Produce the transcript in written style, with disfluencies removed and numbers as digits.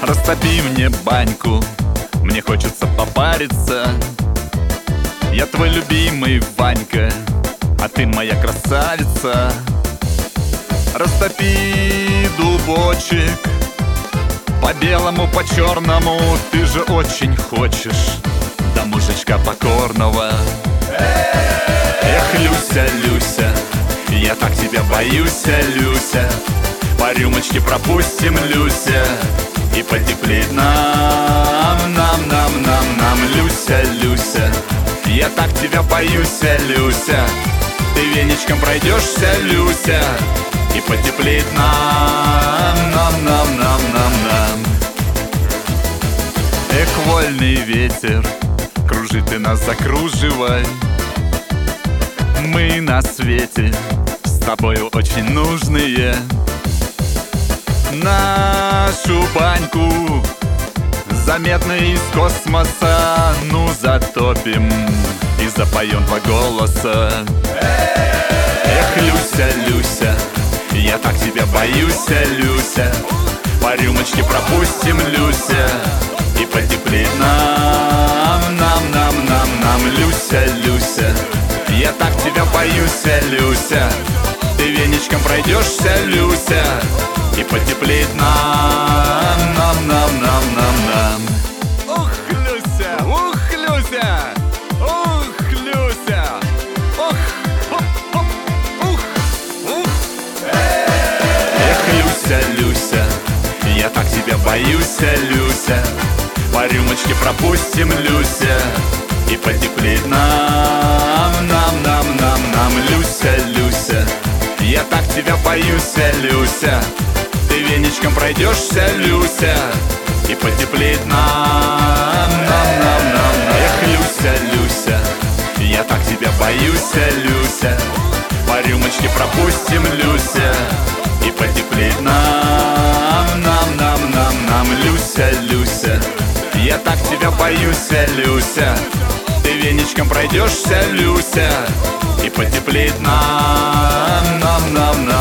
Растопи мне баньку, мне хочется попариться. Я твой любимый Ванька, а ты моя красавица. Растопи дубочек, по белому, по черному. Ты же очень хочешь до мужичка покорного. Эх, Люся, Люся, я так тебя боюсь, Люся. По рюмочке пропустим, Люся, и потеплеет нам, Люся, Люся, я так тебя боюсь, Люся. Ты веничком пройдешься, Люся, и потеплеет нам. Эх, вольный ветер, кружи ты нас, закруживай. Мы на свете с тобою очень нужные. Нашу баньку заметно из космоса, ну затопим и запоем два голоса. Эх, Люся, Люся, я так тебя боюсь, Люся. По рюмочке пропустим, Люся, и потеплеет нам, Люся, Люся, я так тебя боюсь, Люся. Ты веничком пройдешься, Люся, и потеплеет нам. Ух, Люся, ух, Люся, ух, Люся, ух, хоп, ух, ух. Эх, Люся, Люся, я так тебя боюсь, Люся. По рюмочке пропустим, Люся, и потеплеет нам, Люся, Люся, я так тебя боюсь, Люся. Ты веничком пройдешься, Люся, и потеплеет нам. Эх, Люся, Люся, я так тебя боюсь, Люся. По рюмочке пропустим, Люся, и потеплеет нам, Люся, Люся, я так тебя боюсь, Люся. Ты веничком пройдешься, Люся, и потеплеет нам.